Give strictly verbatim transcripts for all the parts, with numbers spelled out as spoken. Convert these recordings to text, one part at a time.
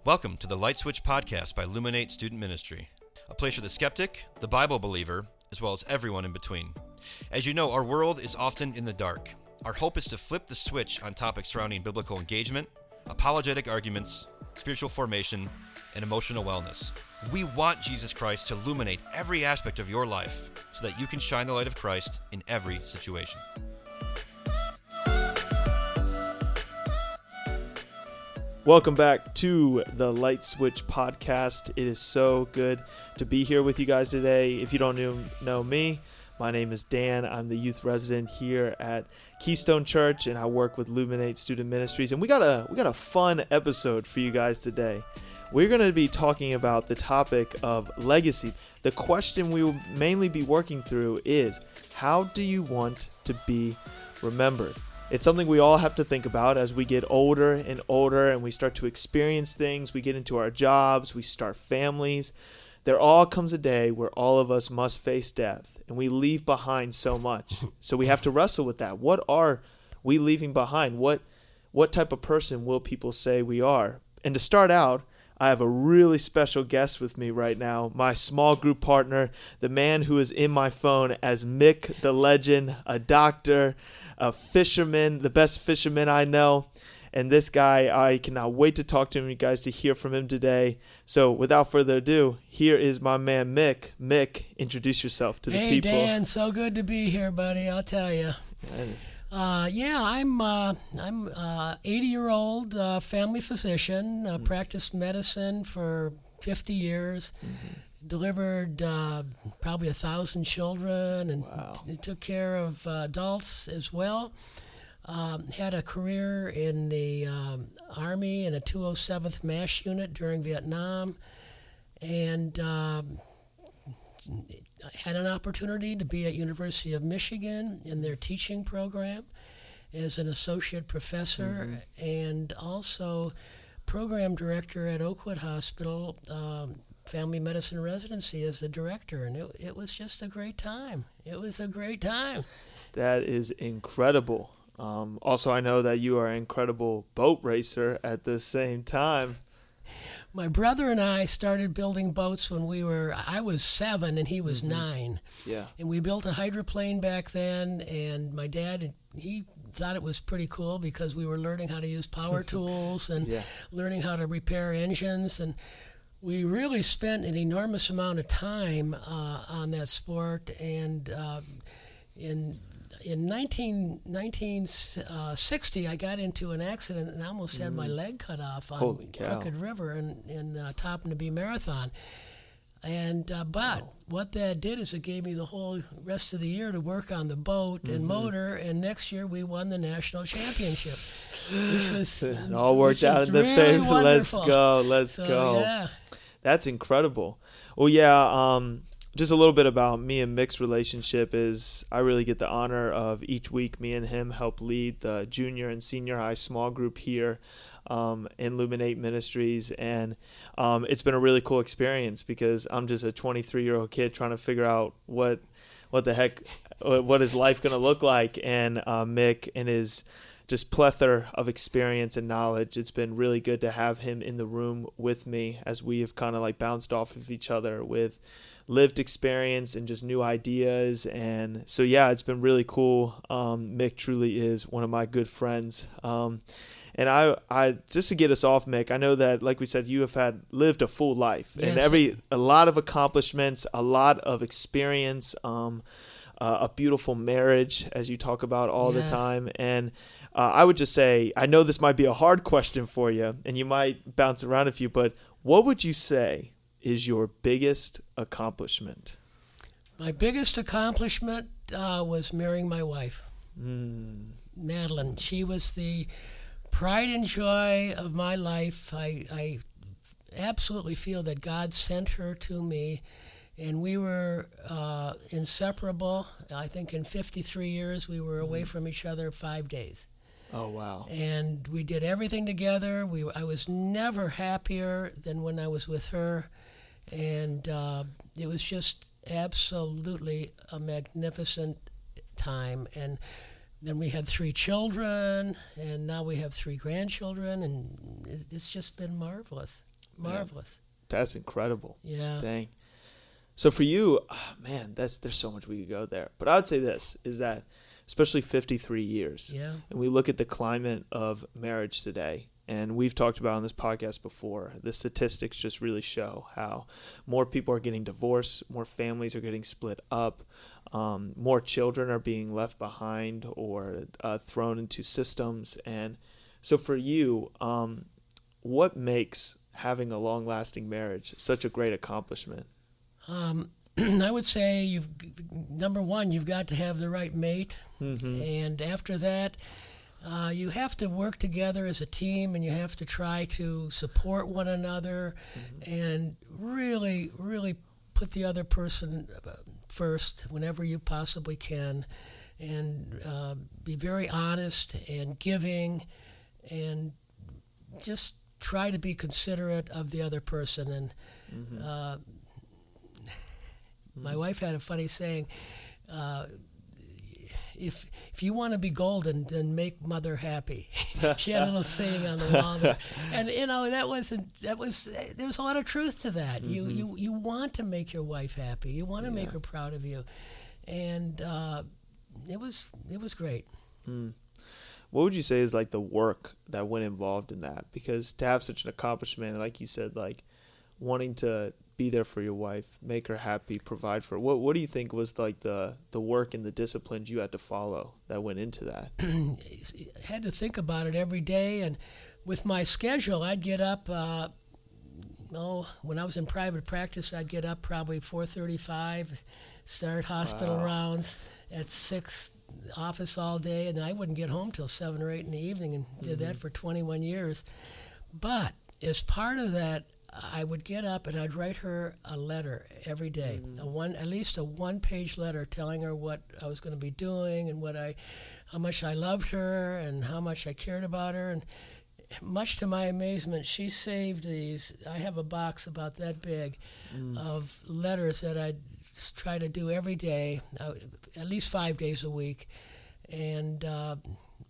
Welcome to the Light Switch Podcast by Luminate Student Ministry, a place for the skeptic, the Bible believer, as well as everyone in between. As you know, our world is often in the dark. Our hope is to flip the switch on topics surrounding biblical engagement, apologetic arguments, spiritual formation, and emotional wellness. We want Jesus Christ to illuminate every aspect of your life so that you can shine the light of Christ in every situation. Welcome back to the Light Switch Podcast. It is so good to be here with you guys today. If you don't know, know me, my name is Dan. I'm the youth resident here at Keystone Church, and I work with Luminate Student Ministries. And we got a we got a fun episode for you guys today. We're going to be talking about the topic of legacy. The question we will mainly be working through is, how do you want to be remembered? It's something we all have to think about as we get older and older and we start to experience things. We get into our jobs, we start families. There all comes a day where all of us must face death, and we leave behind so much. So we have to wrestle with that. What are we leaving behind? What what type of person will people say we are? And to start out, I have a really special guest with me right now, my small group partner, the man who is in my phone as Mick the Legend, a doctor, a fisherman, the best fisherman I know. And this guy, I cannot wait to talk to him, you guys, to hear from him today. So without further ado, here is my man Mick. Mick, introduce yourself to the hey, people. Hey Dan, so good to be here, buddy, I'll tell you. Uh, yeah, I'm uh, I'm uh, eighty-year-old uh, family physician, uh, mm-hmm. practiced medicine for fifty years, mm-hmm. delivered uh, probably a thousand children, and wow. t- took care of uh, adults as well. Um, had a career in the um, Army in a two oh seventh MASH unit during Vietnam, and um, had an opportunity to be at University of Michigan in their teaching program as an associate professor, mm-hmm. and also program director at Oakwood Hospital, um, family medicine residency as the director, and it, it was just a great time. It was a great time. That is incredible. Um, also, I know that you are an incredible boat racer at the same time. My brother and I started building boats when we were, I was seven and he was mm-hmm. nine. Yeah. And we built a hydroplane back then, and my dad, he thought it was pretty cool because we were learning how to use power tools and yeah. learning how to repair engines. And we really spent an enormous amount of time uh, on that sport. And uh, in In nineteen, nineteen sixty, I got into an accident and almost had my leg cut off on Crooked River in, in uh, Topping Marathon. And uh, but wow. what that did is it gave me the whole rest of the year to work on the boat mm-hmm. and motor, and next year we won the national championship. Which was, it all worked out in the really favor. Let's go, let's so, go. Yeah. That's incredible. Well, yeah, um, just a little bit about me and Mick's relationship is I really get the honor of each week me and him help lead the junior and senior high small group here um, in Luminate Ministries. And um, it's been a really cool experience because I'm just a twenty-three-year-old kid trying to figure out what what the heck, what is life going to look like. And uh, Mick and his just plethora of experience and knowledge, it's been really good to have him in the room with me as we have kind of like bounced off of each other with lived experience and just new ideas. And so yeah, it's been really cool. um Mick truly is one of my good friends, um and I I just to get us off, Mick, I know that, like we said, you have had lived a full life. Yes. And every a lot of accomplishments, a lot of experience, um uh, a beautiful marriage, as you talk about all yes. the time. And uh, I would just say, I know this might be a hard question for you and you might bounce around a few, but what would you say is your biggest accomplishment? My biggest accomplishment uh, was marrying my wife, mm. Madeline. She was the pride and joy of my life. I, I absolutely feel that God sent her to me, and we were uh, inseparable. I think in fifty-three years we were away mm. from each other five days. Oh, wow. And we did everything together. We I was never happier than when I was with her. And uh, it was just absolutely a magnificent time. And then we had three children, and now we have three grandchildren, and it's just been marvelous. marvelous. Man, that's incredible. Yeah. Dang. So for you, oh, man, that's there's so much we could go there. But I would say this, is that especially fifty-three years, yeah. and we look at the climate of marriage today, and we've talked about on this podcast before, the statistics just really show how more people are getting divorced, more families are getting split up, um, more children are being left behind or uh, thrown into systems. And so for you, um, what makes having a long-lasting marriage such a great accomplishment? Um, I would say you've number one, you've got to have the right mate, Mm-hmm. and after that, uh, you have to work together as a team, and you have to try to support one another, mm-hmm. and really, really put the other person first whenever you possibly can, and uh, be very honest and giving, and just try to be considerate of the other person. And Mm-hmm. uh, my wife had a funny saying, uh, if if you want to be golden, then make mother happy. She had a little saying on the wall there. And, you know, that wasn't, that was, there was a lot of truth to that. Mm-hmm. You, you you want to make your wife happy. You want to yeah. make her proud of you. And uh, it was it was great. Mm. What would you say is like the work that went involved in that? Because to have such an accomplishment, like you said, like wanting to be there for your wife, make her happy, provide for her. What What do you think was like the, the work and the disciplines you had to follow that went into that? I had to think about it every day, and with my schedule, I'd get up. Uh, oh, when I was in private practice, I'd get up probably four thirty-five, start hospital wow. rounds at six, office all day, and then I wouldn't get home till seven or eight in the evening, and did mm-hmm. that for twenty-one years. But as part of that, I would get up and I'd write her a letter every day, mm. a one at least a one-page letter telling her what I was going to be doing and what I, how much I loved her and how much I cared about her. And much to my amazement, she saved these. I have a box about that big mm. of letters that I'd try to do every day, uh, at least five days a week, and uh,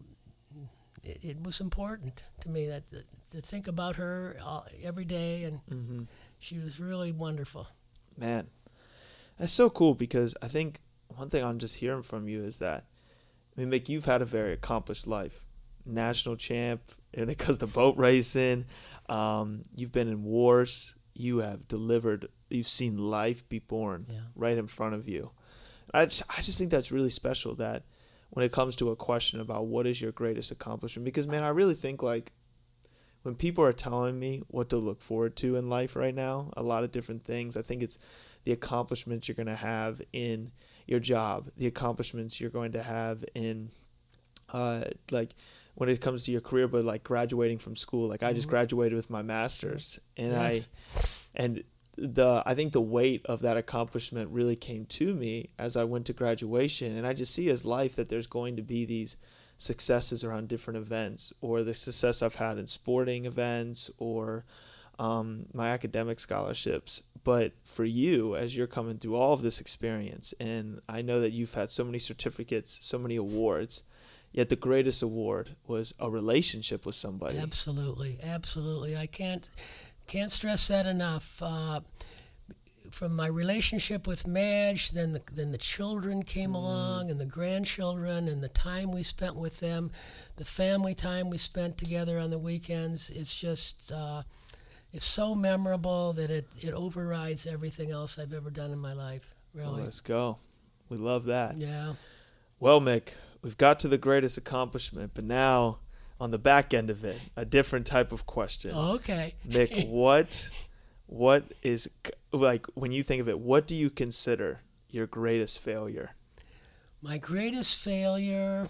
it, it was important to me that. that to think about her all, every day, and mm-hmm. she was really wonderful. Man, that's so cool, because I think one thing I'm just hearing from you is that, I mean, Mick, you've had a very accomplished life. National champ when it comes to boat racing. Um, you've been in wars. You have delivered. You've seen life be born yeah. right in front of you. I just, I just think that's really special, that when it comes to a question about what is your greatest accomplishment, because, man, I really think, like, when people are telling me what to look forward to in life right now, a lot of different things, I think it's the accomplishments you're going to have in your job, the accomplishments you're going to have in, uh, like, when it comes to your career, but, like, graduating from school. Like, I just graduated with my master's, and yes. I, and the, I think the weight of that accomplishment really came to me as I went to graduation, and I just see as life that there's going to be these successes around different events, or the success I've had in sporting events, or um, my academic scholarships. But for you, as you're coming through all of this experience, and I know that you've had so many certificates, so many awards, yet the greatest award was a relationship with somebody. Absolutely, absolutely. I can't can't stress that enough. Uh, From my relationship with Madge, then the, then the children came mm. along, and the grandchildren, and the time we spent with them, the family time we spent together on the weekends. It's just, uh, it's so memorable that it, it overrides everything else I've ever done in my life, really. Well, let's go. We love that. Yeah. Well, Mick, we've got to the greatest accomplishment, but now on the back end of it, a different type of question. Oh, okay. Mick, what... What is, like, when you think of it, what do you consider your greatest failure? My greatest failure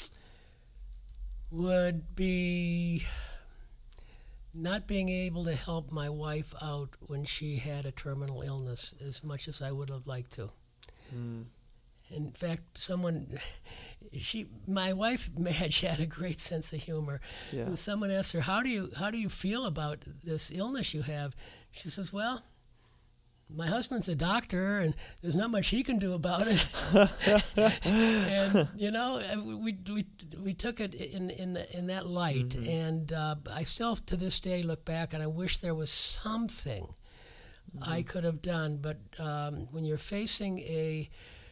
would be not being able to help my wife out when she had a terminal illness as much as I would have liked to. Mm. In fact, someone, she, my wife, Madge, had a great sense of humor. Yeah. And someone asked her, "How do you, how do you feel about this illness you have?" She says, "Well, my husband's a doctor, and there's not much he can do about it. And you know, we we we took it in in in that light, mm-hmm. and uh, I still to this day look back, and I wish there was something mm-hmm. I could have done. But um, when you're facing a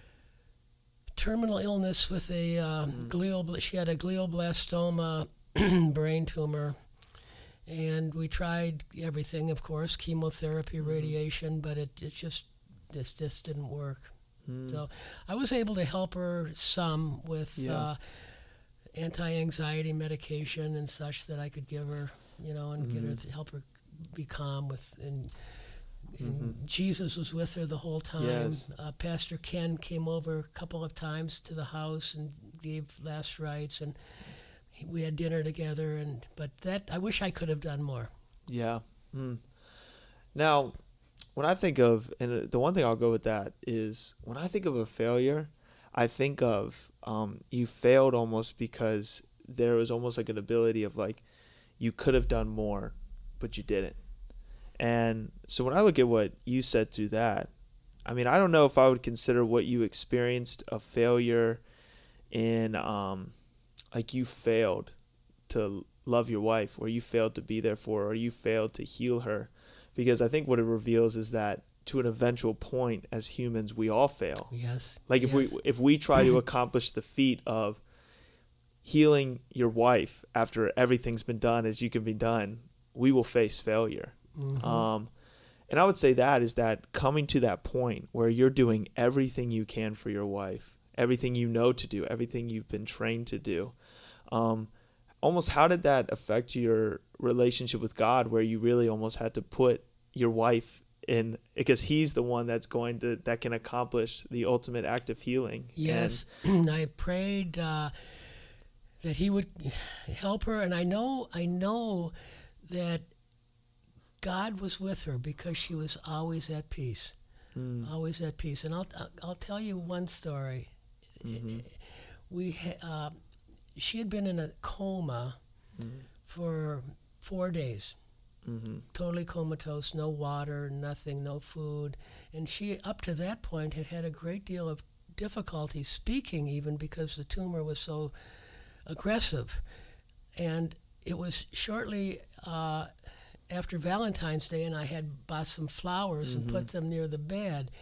terminal illness with a uh, mm-hmm. glial, she had a glioblastoma brain tumor. And we tried everything, of course, chemotherapy, mm-hmm. radiation, but it, it just this just didn't work. Mm. So I was able to help her some with yeah. uh, anti-anxiety medication and such that I could give her, you know, and mm-hmm. get her to help her be calm with. And, and mm-hmm. Jesus was with her the whole time. Yes. Uh, Pastor Ken came over a couple of times to the house and gave last rites, and we had dinner together, and but that I wish I could have done more. Yeah. Mm. Now, when I think of, and the one thing I'll go with that is when I think of a failure, I think of um, you failed almost because there was almost like an ability of like you could have done more, but you didn't. And so when I look at what you said through that, I mean, I don't know if I would consider what you experienced a failure in. Um, Like you failed to love your wife, or you failed to be there for her, or you failed to heal her. Because I think what it reveals is that to an eventual point as humans, we all fail. Yes. Like if yes. we if we try to accomplish the feat of healing your wife after everything's been done as you can be done, we will face failure. Mm-hmm. Um, and I would say that is that coming to that point where you're doing everything you can for your wife, everything you know to do, everything you've been trained to do. Um, almost how did that affect your relationship with God, where you really almost had to put your wife in, because he's the one that's going to, that can accomplish the ultimate act of healing? Yes. And I prayed uh, that he would help her. And I know, I know that God was with her because she was always at peace, mm. always at peace. And I'll, I'll tell you one story. Mm-hmm. We uh, she had been in a coma mm-hmm. for four days, mm-hmm. totally comatose, no water, nothing, no food, and she up to that point had had a great deal of difficulty speaking, even because the tumor was so aggressive. And it was shortly uh, after Valentine's Day, and I had bought some flowers mm-hmm. and put them near the bed,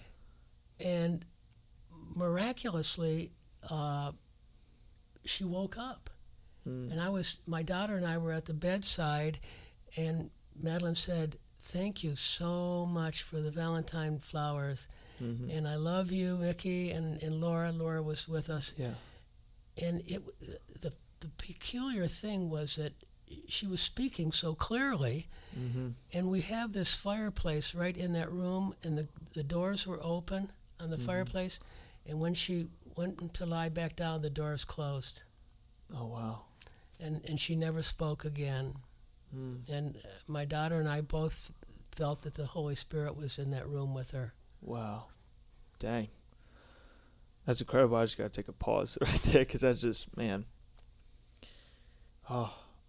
and miraculously, uh, she woke up. Mm. And I was, my daughter and I were at the bedside, and Madeline said, "Thank you so much for the Valentine flowers. Mm-hmm. And I love you, Mickey," and, and Laura. Laura was with us. Yeah. And it, the, the peculiar thing was that she was speaking so clearly, mm-hmm. and we have this fireplace right in that room, and the, the doors were open on the mm-hmm. fireplace. And when she went to lie back down, the doors closed. Oh, wow. And and she never spoke again. Mm. And my daughter and I both felt that the Holy Spirit was in that room with her. Wow. Dang. That's incredible. I just got to take a pause right there, because that's just, man. Oh.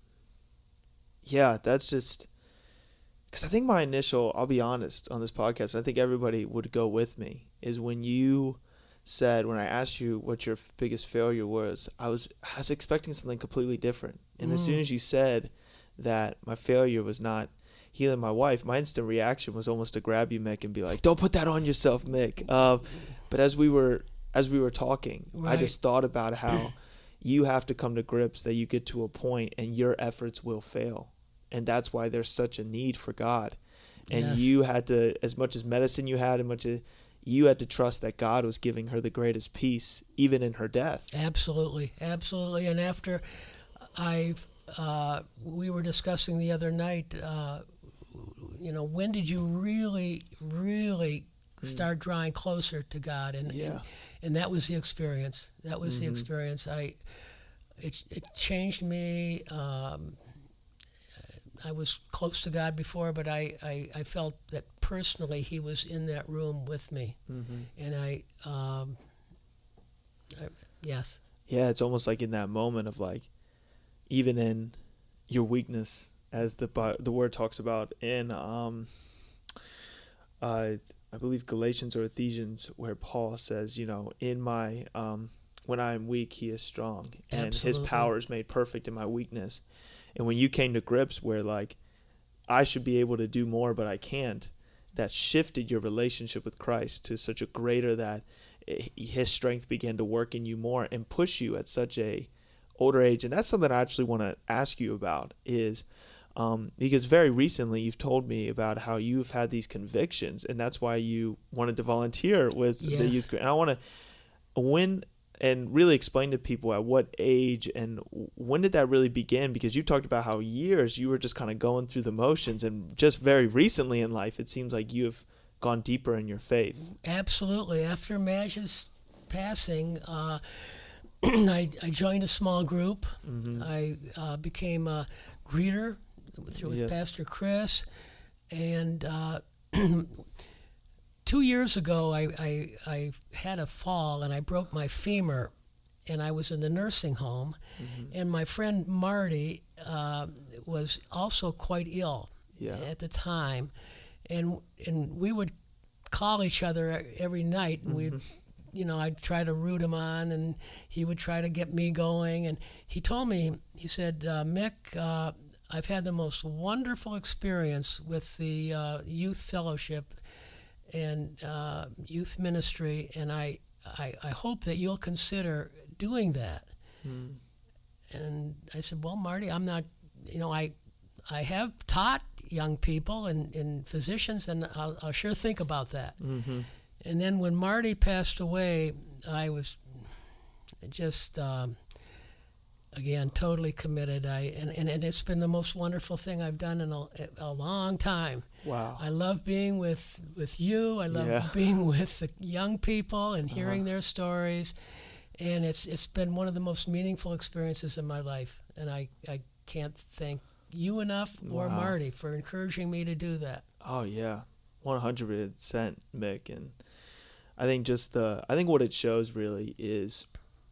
Yeah, that's just, because I think my initial, I'll be honest, on this podcast, I think everybody would go with me, is when you said, when I asked you what your biggest failure was, I was I was expecting something completely different. And mm. as soon as you said that my failure was not healing my wife, my instant reaction was almost to grab you, Mick, and be like, "Don't put that on yourself, Mick." Uh, but as we were as we were talking, right. I just thought about how you have to come to grips that you get to a point and your efforts will fail. And that's why there's such a need for God. And yes. you had to, as much as medicine you had, as much as you had to trust that God was giving her the greatest peace, even in her death. Absolutely, absolutely. And after I, uh, we were discussing the other night, uh, you know, when did you really, really mm. start drawing closer to God? And, yeah. and and that was the experience. That was mm-hmm. the experience. I, it it changed me. Um, I was close to God before, but I, I, I felt that personally He was in that room with me. Mm-hmm. And I, um, I, yes. Yeah, it's almost like in that moment of like, even in your weakness, as the the word talks about in um, uh, I believe Galatians or Ephesians, where Paul says, you know, in my um, when I am weak, he is strong, and Absolutely. his power is made perfect in my weakness. And when you came to grips where like I should be able to do more, but I can't, that shifted your relationship with Christ to such a greater that his strength began to work in you more and push you at such a older age. And that's something I actually want to ask you about is um, because very recently you've told me about how you've had these convictions, and that's why you wanted to volunteer with Yes. the youth group. And I want to when and really explain to people at what age and when did that really begin, because you talked about how years you were just kind of going through the motions, and just very recently in life it seems like you have gone deeper in your faith. Absolutely. After Madge's passing, uh, I, I joined a small group. Mm-hmm. I uh, became a greeter with, with Yeah. Pastor Chris. And uh, two years ago, I, I, I had a fall and I broke my femur, and I was in the nursing home. Mm-hmm. And my friend Marty uh, was also quite ill Yeah. at the time. And and we would call each other every night, and we'd, you know, I'd try to root him on, and he would try to get me going. And he told me, he said, uh, Mick, uh, I've had the most wonderful experience with the uh, youth fellowship and uh, youth ministry, and I, I I hope that you'll consider doing that. Mm. And I said, well, Marty, I'm not, you know, I I have taught young people and, and physicians, and I'll, I'll sure think about that. Mm-hmm. And then when Marty passed away, I was just, um, again, totally committed. I and, and, and it's been the most wonderful thing I've done in a, a long time. Wow. I love being with, with you. I love Yeah. being with the young people and hearing Uh-huh. their stories. And it's it's been one of the most meaningful experiences in my life. And I, I can't thank you enough or Wow. Marty for encouraging me to do that. Oh yeah, one hundred percent, Mick. And I think just the I think what it shows really is,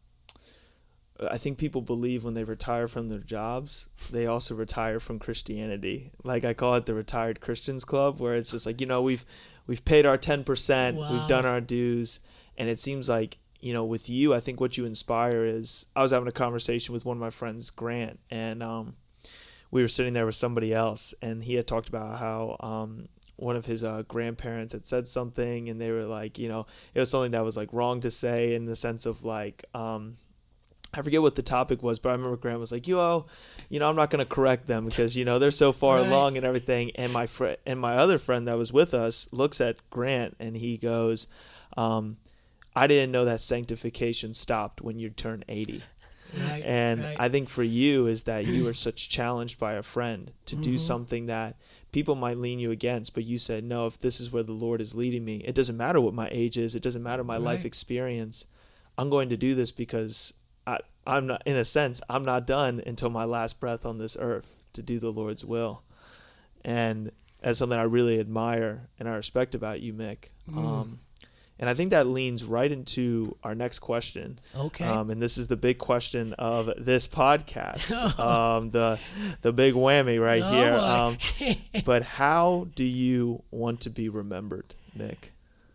I think people believe when they retire from their jobs, they also retire from Christianity. Like I call it the retired Christians club, where it's just like, you know, we've we've paid our ten percent, Wow. we've done our dues, and it seems like, you know, with you, I think what you inspire is, I was having a conversation with one of my friends, Grant, and um. we were sitting there with somebody else, and he had talked about how um, one of his uh, grandparents had said something, and they were like, you know, it was something that was like wrong to say in the sense of like, um, I forget what the topic was, but I remember Grant was like, yo, you know, I'm not going to correct them because, you know, they're so far Right. along and everything. And my friend and my other friend that was with us looks at Grant and he goes, um, I didn't know that sanctification stopped when you turn eighty. Right, And right. I think for you is that you were such challenged by a friend to do Mhm. something that people might lean you against, but you said, no, if this is where the Lord is leading me, it doesn't matter what my age is, it doesn't matter my life Right. experience. I'm going to do this because I, I'm not, in a sense, I'm not done until my last breath on this earth to do the Lord's will. And that's something I really admire and I respect about you, Mick. Mm. Um, and I think that leans right into our next question. Okay. Um, and this is the big question of this podcast, um, the the big whammy right Oh, here. boy. Um, but how do you want to be remembered, Mick?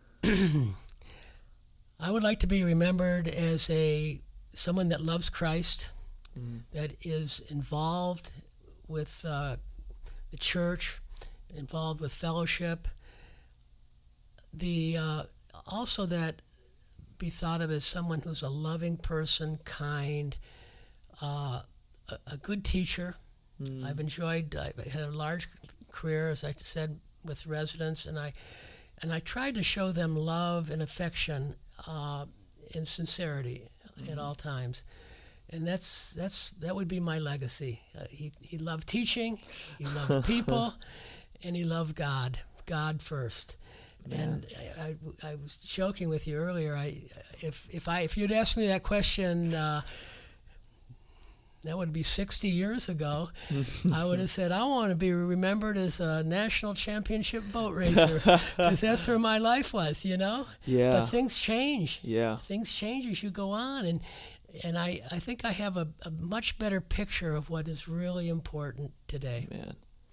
I would like to be remembered as a someone that loves Christ, Mm. that is involved with uh, the church, involved with fellowship. The uh, also that be thought of as someone who's a loving person, kind, uh, a, a good teacher. Mm. I've enjoyed. I had a large career, as I said, with residents, and I and I tried to show them love and affection uh, and sincerity Mm. at all times. And that's that's that would be my legacy. Uh, he he loved teaching, he loved people, and he loved God. God first. And I, I, I was joking with you earlier. I if if I if you'd asked me that question, uh, that would be sixty years ago. I would have said I want to be remembered as a national championship boat racer because that's where my life was, you know. Yeah. But things change. Yeah. Things change as you go on, and and I, I think I have a, a much better picture of what is really important today. Man.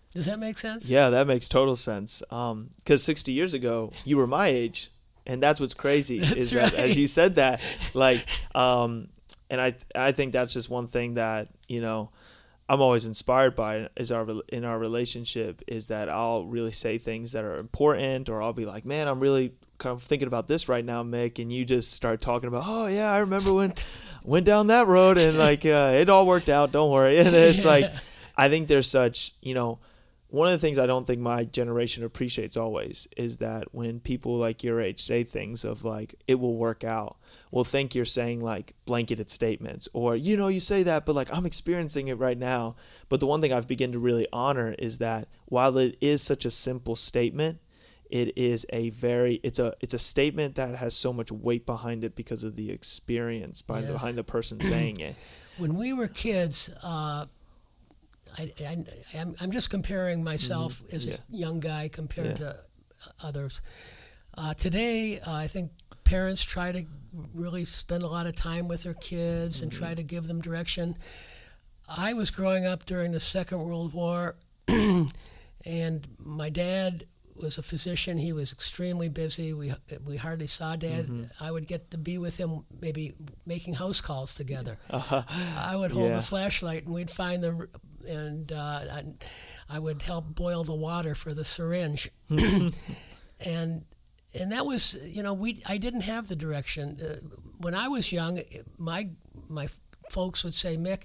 Does that make sense? Yeah, that makes total sense. Um, because sixty years ago, you were my age, and that's what's crazy. That's is right. that as you said that, like, um, and I I think that's just one thing that, you know, I'm always inspired by is our in our relationship is that I'll really say things that are important, or I'll be like, man, I'm really kind of thinking about this right now, Mick, and you just start talking about, oh yeah, I remember when went down that road and like uh, it all worked out. Don't worry. And it's Yeah. like, I think there's such, you know, one of the things I don't think my generation appreciates always is that when people like your age say things of like, it will work out, we'll think you're saying like blanketed statements or, you know, you say that, but like I'm experiencing it right now. But the one thing I've begun to really honor is that while it is such a simple statement, it is a very, it's a, it's a statement that has so much weight behind it because of the experience by Yes. behind the person saying it. When we were kids, uh, I, I, I'm, I'm just comparing myself Mm-hmm. as Yeah. a young guy compared Yeah. to others. Uh, today, uh, I think parents try to really spend a lot of time with their kids and Mm-hmm. try to give them direction. I was growing up during the Second World War, and my dad was a physician. He was extremely busy. We we hardly saw Dad. Mm-hmm. I would get to be with him, maybe making house calls together. Uh, I would hold Yeah. the flashlight, and we'd find the, and uh, I, I would help boil the water for the syringe, and and that was, you know, we I didn't have the direction. Uh, when I was young, my my folks would say, Mick,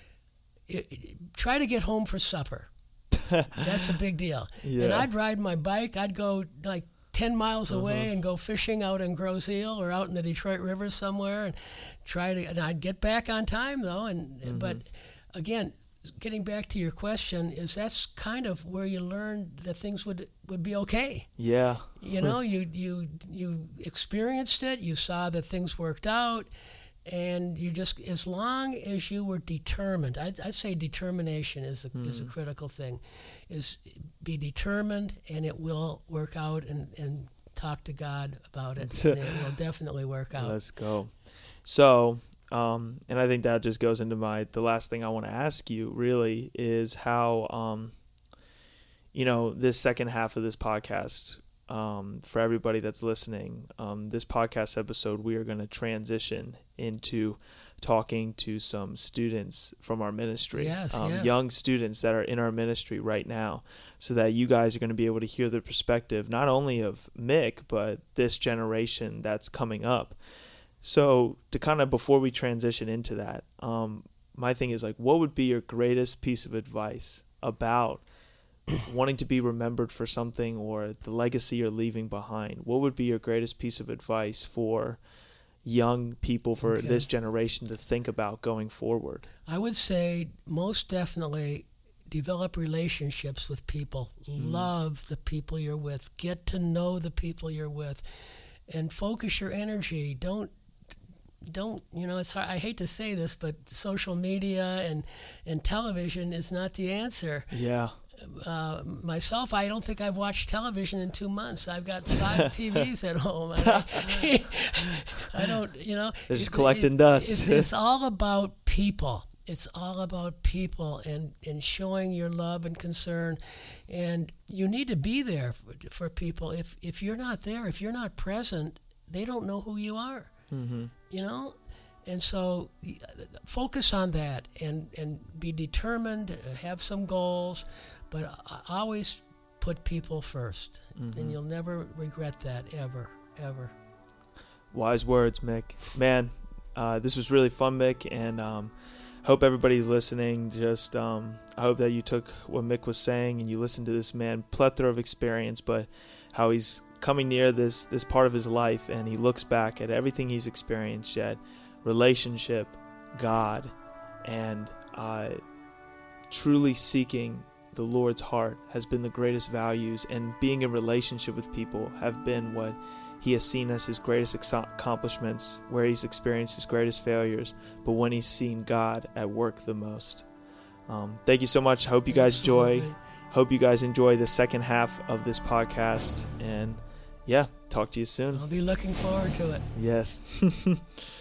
i- i- try to get home for supper. That's a big deal. And Yeah. I'd ride my bike. I'd go like ten miles away and go fishing out in Grosse Ile or out in the Detroit River somewhere and try to, and I'd get back on time though. And, but again, getting back to your question is that's kind of where you learn that things would, would be okay. yeah. You know, you, you, you experienced it, you saw that things worked out, and you just, as long as you were determined, I'd, I'd say determination is a, is a critical thing, is be determined and it will work out, and, and talk to God about it. And it will definitely work out. Let's go. So, um, and I think that just goes into my, the last thing I want to ask you really is how, um, you know, this second half of this podcast, um, for everybody that's listening, um, this podcast episode, we are going to transition into talking to some students from our ministry, Yes, um, yes. young students that are in our ministry right now, so that you guys are going to be able to hear the perspective, not only of Mick, but this generation that's coming up. So to kind of, before we transition into that, um, my thing is like, what would be your greatest piece of advice about wanting to be remembered for something or the legacy you're leaving behind? What would be your greatest piece of advice for young people, for Okay. this generation to think about going forward? I would say most definitely develop relationships with people. Love the people you're with. Get to know the people you're with, and focus your energy. Don't don't you know? It's hard, I hate to say this, but social media and and television is not the answer. Yeah. Uh, myself, I don't think I've watched television in two months. I've got five T Vs at home. I, I don't, you know. They're just it- collecting it- dust. It's, it's all about people. It's all about people and, and showing your love and concern. And you need to be there for, for people. If if you're not there, if you're not present, they don't know who you are. Mm-hmm. You know? And so focus on that and, and be determined, have some goals, but always put people first. Mm-hmm. And you'll never regret that, ever, ever. Wise words, Mick. Man, uh, this was really fun, Mick, and um, hope everybody's listening. Just um, I hope that you took what Mick was saying and you listened to this man, plethora of experience, but how he's coming near this this part of his life, and he looks back at everything he's experienced yet. Relationship, God, and uh, truly seeking the Lord's heart has been the greatest values, and being in relationship with people have been what he has seen as his greatest ex- accomplishments, where he's experienced his greatest failures, but when he's seen God at work the most. Um, thank you so much. Hope you guys enjoy. Absolutely. Hope you guys enjoy the second half of this podcast, and yeah, talk to you soon. I'll be looking forward to it. Yes.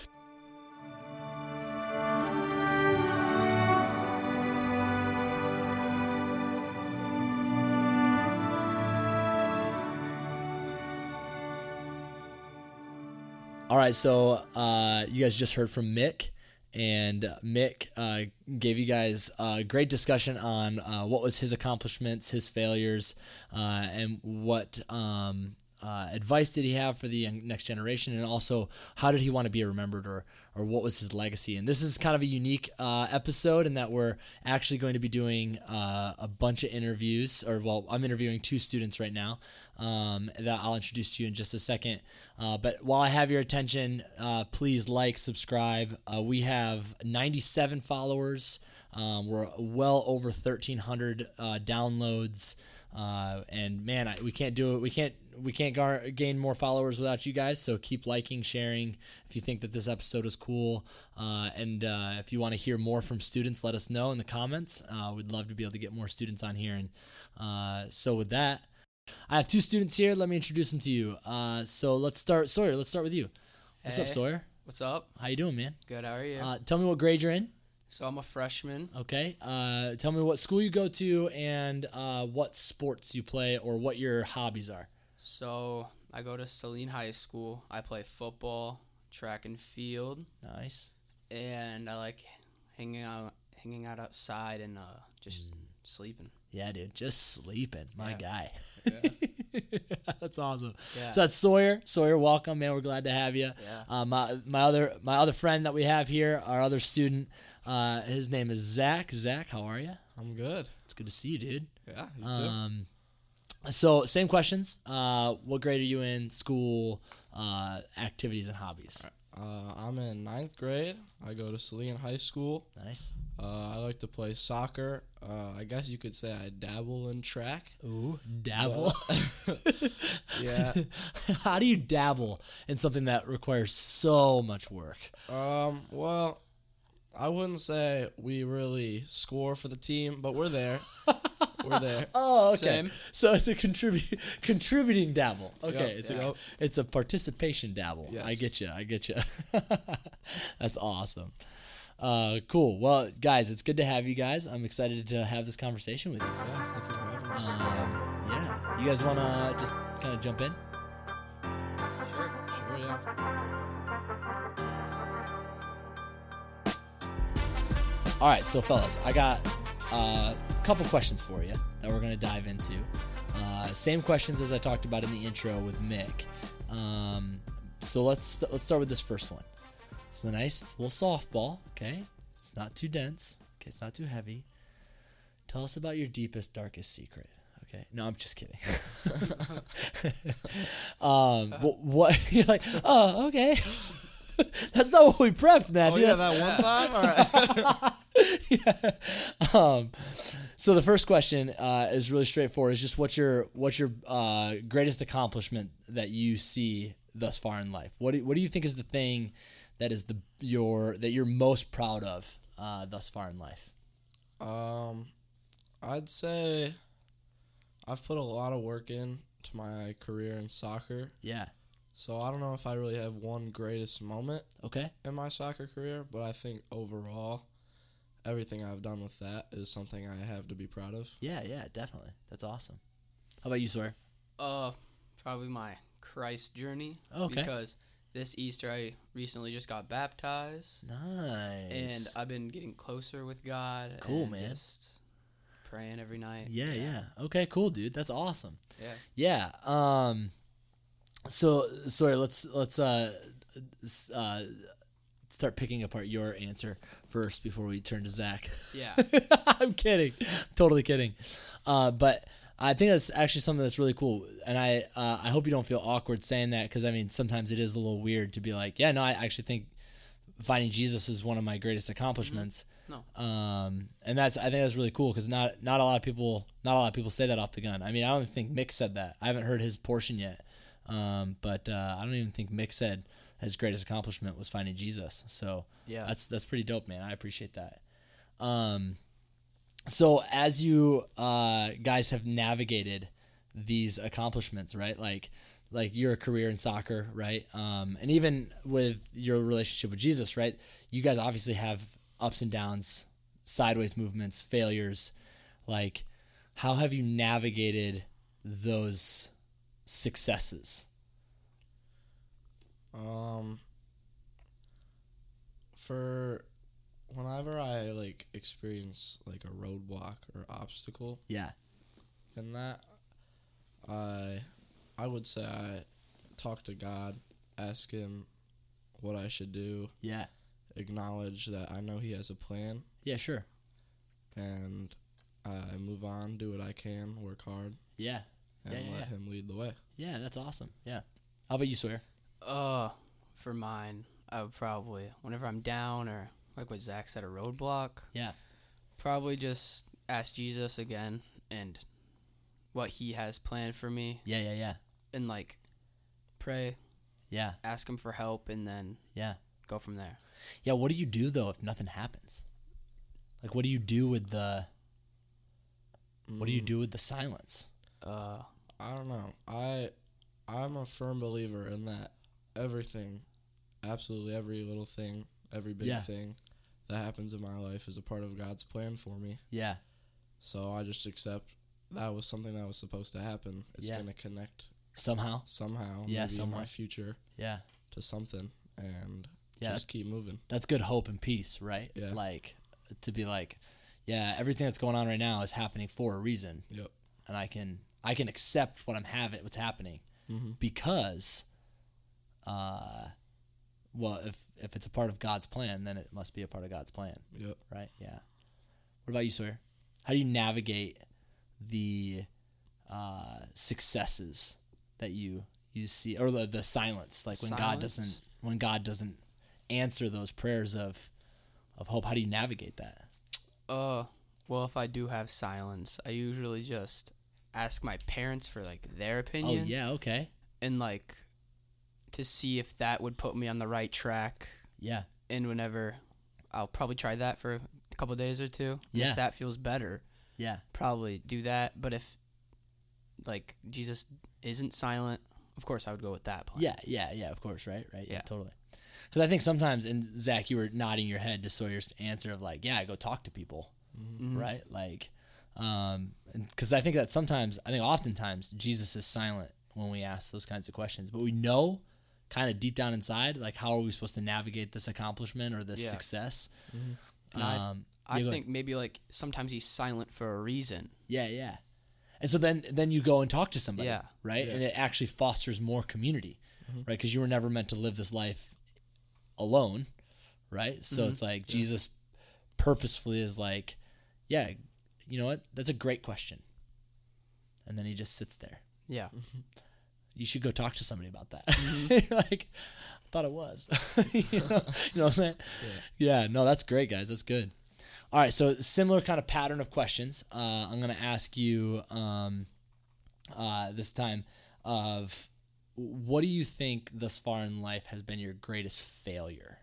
All right, so uh, you guys just heard from Mick, and Mick uh, gave you guys a great discussion on uh, what was his accomplishments, his failures, uh, and what um, uh, advice did he have for the young- next generation, and also how did he want to be remembered, or or what was his legacy. And this is kind of a unique uh, episode in that we're actually going to be doing uh, a bunch of interviews, or well, I'm interviewing two students right now um, that I'll introduce to you in just a second. Uh, but while I have your attention, uh, please like, subscribe. Uh, we have ninety-seven followers. Um, we're well over thirteen hundred uh, downloads. Uh, and man, I, we can't do it. We can't we can't gar- gain more followers without you guys. So keep liking, sharing. If you think that this episode is cool, uh, and uh, if you want to hear more from students, let us know in the comments. Uh, we'd love to be able to get more students on here. And uh, so with that, I have two students here. Let me introduce them to you. Uh, so let's start. Sawyer, let's start with you. What's Hey, up, Sawyer? What's up? How you doing, man? Good, how are you? Uh, tell me what grade you're in. So I'm a freshman. Okay. Uh, tell me what school you go to and uh, what sports you play or what your hobbies are. So I go to Saline High School. I play football, track and field, Nice. and I like hanging out hanging out outside and uh, just sleeping. Yeah, dude. Just sleeping. My Yeah. guy. Yeah. That's awesome. Yeah. So that's Sawyer. Sawyer, welcome, man. We're glad to have you. Yeah. Uh, my my other my other friend that we have here, our other student, uh, his name is Zach. Zach, how are you? I'm good. It's good to see you, dude. Yeah, you too. Um, so same questions. Uh, what grade are you in? School, uh, activities, and hobbies. Uh, I'm in ninth grade. I go to Saline High School. Nice. Uh, I like to play soccer. Uh, I guess you could say I dabble in track. Ooh, dabble. Yeah. How do you dabble in something that requires so much work? Um. Well, I wouldn't say we really score for the team, but we're there. We're there. Oh, okay. Same. So it's a contribute contributing dabble. Okay, Yep, it's a yep. it's a participation dabble. I Yes. get you. I get you. That's awesome. Uh, cool. Well, guys, it's good to have you guys. I'm excited to have this conversation with you. Yeah, thank you for having us. Um, yeah. You guys want to just kind of jump in? Sure. Sure, yeah. All right, so fellas, I got uh, a couple questions for you that we're going to dive into. Uh, same questions as I talked about in the intro with Mick. Um, so let's let's start with this first one. It's a nice, it's a little softball. Okay, it's not too dense. Okay, it's not too heavy. Tell us about your deepest, darkest secret. Okay, no, I'm just kidding. um, what, what you're like? Oh, okay. That's not what we prepped, man. Oh, yeah, that one time? All right. yeah. Um, so the first question uh, is really straightforward. It's just what's your what's your uh, greatest accomplishment that you see thus far in life? What do, what do you think is the thing that is the your that you're most proud of uh, thus far in life? Um, I'd say I've put a lot of work in to my career in soccer. Yeah. So I don't know if I really have one greatest moment Okay. in my soccer career, but I think overall, everything I've done with that is something I have to be proud of. Yeah. Yeah. Definitely. That's awesome. How about you, Sawyer? Uh, probably my Christ journey. Okay. Because this Easter I recently just got baptized, Nice. and I've been getting closer with God. Cool, and man. Just praying every night. Yeah. Yeah. Okay. Cool, dude. That's awesome. Yeah. Yeah. Um. So sorry. Let's let's uh, s- uh start picking apart your answer first before we turn to Zach. Yeah. I'm kidding. Totally kidding. Uh, but I think that's actually something that's really cool, and I uh, I hope you don't feel awkward saying that, because I mean sometimes it is a little weird to be like, yeah, no, I actually think finding Jesus is one of my greatest accomplishments. No. Um, and that's I think that's really cool, because not not a lot of people not a lot of people say that off the gun. I mean, I don't think Mick said that. I haven't heard his portion yet, um, but uh, I don't even think Mick said his greatest accomplishment was finding Jesus. So Yeah. that's that's pretty dope, man. I appreciate that. Um, so as you uh, guys have navigated these accomplishments, right? Like like your career in soccer, right? Um, and even with your relationship with Jesus, right? You guys obviously have ups and downs, sideways movements, failures. Like, how have you navigated those successes? Um, for whenever I like experience like a roadblock or obstacle, Yeah. and that I I would say I talk to God, ask Him what I should do, Yeah. acknowledge that I know He has a plan, Yeah, sure. and I move on, do what I can, work hard, Yeah. and Yeah, yeah, let yeah. Him lead the way. Yeah, that's awesome. Yeah. How about you, Sawyer? Uh, for mine, I would probably, whenever I'm down or, like what Zach said, a roadblock, Yeah. probably just ask Jesus again and what He has planned for me, Yeah, yeah, yeah. and, like, pray, Yeah. ask Him for help, and then Yeah. go from there. Yeah, what do you do, though, if nothing happens? Like, what do you do with the... What do you do with the silence? Uh, I don't know. I I'm a firm believer in that everything, absolutely every little thing, every big Yeah. thing that happens in my life is a part of God's plan for me. Yeah. So I just accept that was something that was supposed to happen. It's Yeah. gonna connect Somehow? somehow, Yeah, maybe in somewhere. my future, Yeah. to something, and Yeah. just keep moving. That's good hope and peace, right? Yeah. Like, to be like, yeah, everything that's going on right now is happening for a reason. Yep. And I can I can accept what I'm having, what's happening, Mhm. because, uh, well, if if it's a part of God's plan, then it must be a part of God's plan, Yep. right? Yeah. What about you, Sawyer? How do you navigate the uh, successes that you you see, or the the silence, like when God Silence? doesn't when God doesn't answer those prayers of of hope? How do you navigate that? uh, well, if I do have silence, I usually just ask my parents for, like, their opinion. Oh yeah, okay, And, like, to see if that would put me on the right track. yeah, And whenever, I'll probably try that for a couple days or two. And Yeah. If that feels better, yeah, probably do that. But if, like, Jesus isn't silent, of course I would go with that plan. yeah, yeah, yeah. Of course, right, right, yeah, Yeah. totally. Because I think sometimes, and Zach, you were nodding your head to Sawyer's answer of like, yeah, go talk to people, Mhm. right? Like, um, because I think that sometimes, I think oftentimes Jesus is silent when we ask those kinds of questions, but we know kind of deep down inside, like, how are we supposed to navigate this accomplishment or this Yeah. success? And I, Um, I yeah, go think maybe, like, sometimes he's silent for a reason. Yeah, yeah. And so then then you go and talk to somebody, Yeah. right? Yeah. And it actually fosters more community, right? Because you were never meant to live this life alone, right? So it's like Jesus purposefully is like, yeah, you know what? That's a great question. And then he just sits there. Yeah. You should go talk to somebody about that. Like, I thought it was. you, know, you know what I'm saying? Yeah. yeah, no, that's great, guys. That's good. All right, so similar kind of pattern of questions. Uh, I'm going to ask you um, uh, this time of what do you think thus far in life has been your greatest failure?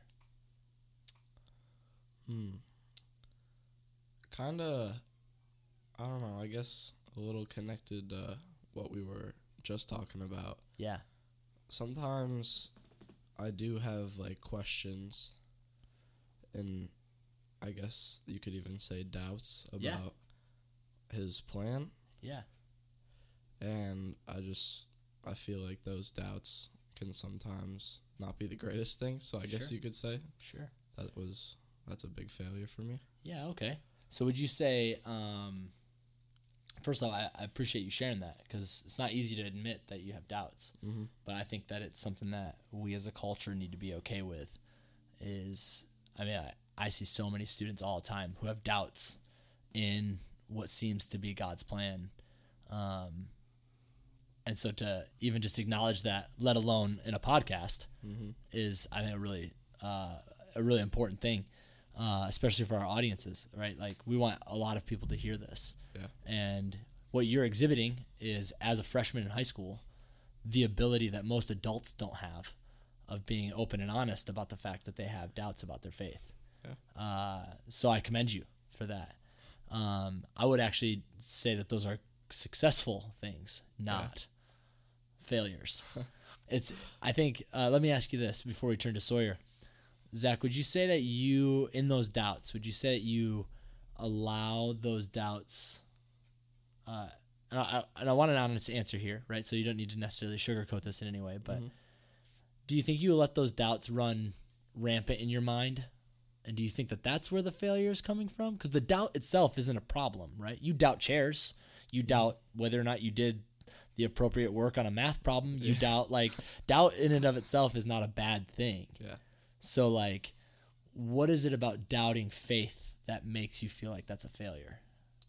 Hmm. Kind of, I don't know, I guess a little connected to what we were just talking about. Yeah. Sometimes I do have, like, questions, and I guess you could even say doubts about Yeah. his plan, Yeah. and I just, I feel like those doubts can sometimes not be the greatest thing, so I guess Sure. you could say Sure. that was, that's a big failure for me. Yeah, okay. So would you say, um, first off, I, I appreciate you sharing that because it's not easy to admit that you have doubts. Mm-hmm. But I think that it's something that we as a culture need to be okay with is, I mean, I, I see so many students all the time who have doubts in what seems to be God's plan. Um, and so to even just acknowledge that, let alone in a podcast, Mm-hmm. is, I think, a really, uh, a really important thing. Uh, especially for our audiences, right? Like, we want a lot of people to hear this. Yeah. And what you're exhibiting is, as a freshman in high school, the ability that most adults don't have of being open and honest about the fact that they have doubts about their faith. Yeah. Uh, so I commend you for that. Um, I would actually say that those are successful things, not failures. It's, I think, uh, let me ask you this before we turn to Sawyer. Zach, would you say that you, in those doubts, would you say that you allow those doubts, uh, and I, and I want an honest answer here, right? So you don't need to necessarily sugarcoat this in any way, but do you think you let those doubts run rampant in your mind? And do you think that that's where the failure is coming from? Because the doubt itself isn't a problem, right? You doubt chairs. You doubt whether or not you did the appropriate work on a math problem. You yeah. doubt, like, doubt in and of itself is not a bad thing. Yeah. So, like, what is it about doubting faith that makes you feel like that's a failure?